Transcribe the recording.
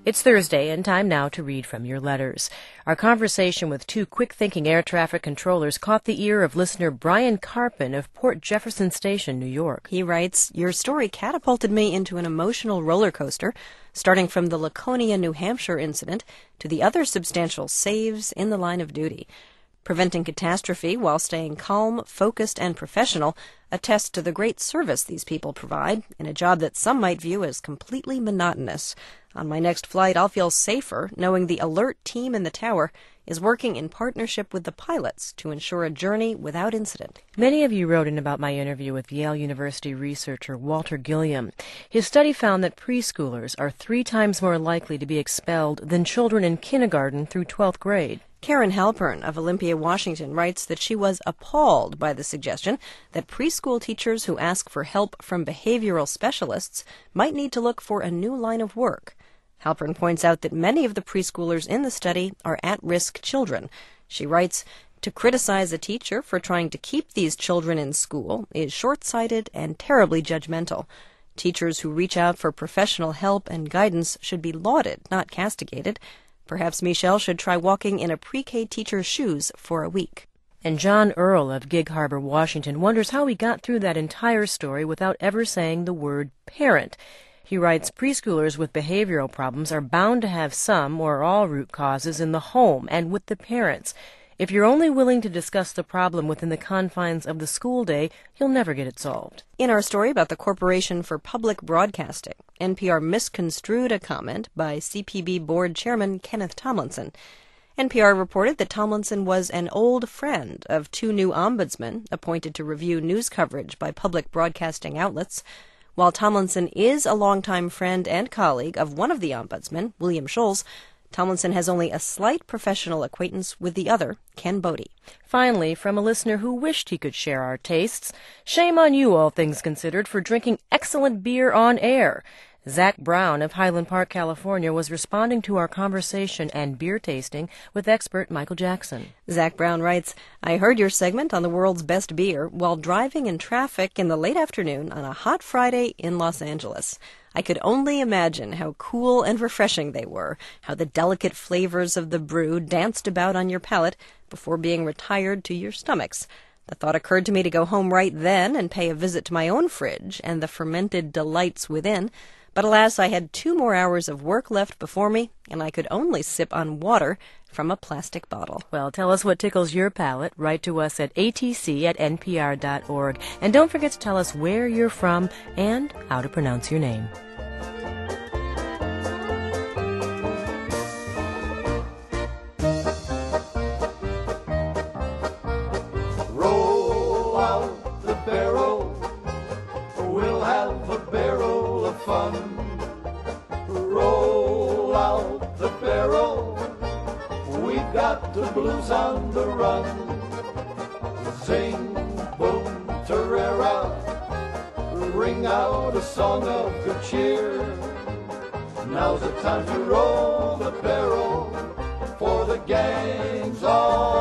It's Thursday, and time now to read from your letters. Our conversation with two quick-thinking air traffic controllers caught the ear of listener Brian Carpin of Port Jefferson Station, New York. He writes, "Your story catapulted me into an emotional roller coaster, starting from the Laconia, New Hampshire incident to the other substantial saves in the line of duty. Preventing catastrophe while staying calm, focused, and professional attests to the great service these people provide in a job that some might view as completely monotonous. On my next flight, I'll feel safer knowing the alert team in the tower is working in partnership with the pilots to ensure a journey without incident." Many of you wrote in about my interview with Yale University researcher Walter Gilliam. His study found that preschoolers are 3 times more likely to be expelled than children in kindergarten through 12th grade. Karen Halpern of Olympia, Washington, writes that she was appalled by the suggestion that preschool teachers who ask for help from behavioral specialists might need to look for a new line of work. Halpern points out that many of the preschoolers in the study are at-risk children. She writes, "To criticize a teacher for trying to keep these children in school is short-sighted and terribly judgmental. Teachers who reach out for professional help and guidance should be lauded, not castigated. Perhaps Michelle should try walking in a pre-K teacher's shoes for a week." And John Earl of Gig Harbor, Washington, wonders how he got through that entire story without ever saying the word parent. He writes, "Preschoolers with behavioral problems are bound to have some or all root causes in the home and with the parents. If you're only willing to discuss the problem within the confines of the school day, you'll never get it solved." In our story about the Corporation for Public Broadcasting, NPR misconstrued a comment by CPB board chairman Kenneth Tomlinson. NPR reported that Tomlinson was an old friend of 2 new ombudsmen appointed to review news coverage by public broadcasting outlets. While Tomlinson is a longtime friend and colleague of one of the ombudsmen, William Scholes, Tomlinson has only a slight professional acquaintance with the other, Ken Bodie. Finally, from a listener who wished he could share our tastes, "Shame on you, all things considered, for drinking excellent beer on air." Zach Brown of Highland Park, California, was responding to our conversation and beer tasting with expert Michael Jackson. Zach Brown writes, "I heard your segment on the world's best beer while driving in traffic in the late afternoon on a hot Friday in Los Angeles. I could only imagine how cool and refreshing they were, how the delicate flavors of the brew danced about on your palate before being retired to your stomachs. The thought occurred to me to go home right then and pay a visit to my own fridge and the fermented delights within. But alas, I had 2 more hours of work left before me, and I could only sip on water from a plastic bottle." Well, tell us what tickles your palate. Write to us at atc@npr.org. And don't forget to tell us where you're from and how to pronounce your name. Roll out the barrel, we'll have a barrel of fun. Roll out the barrel, we've got the blues on the run. Zing, boom, tarara, ring out a song of good cheer. Now's the time to roll the barrel, for the gang's all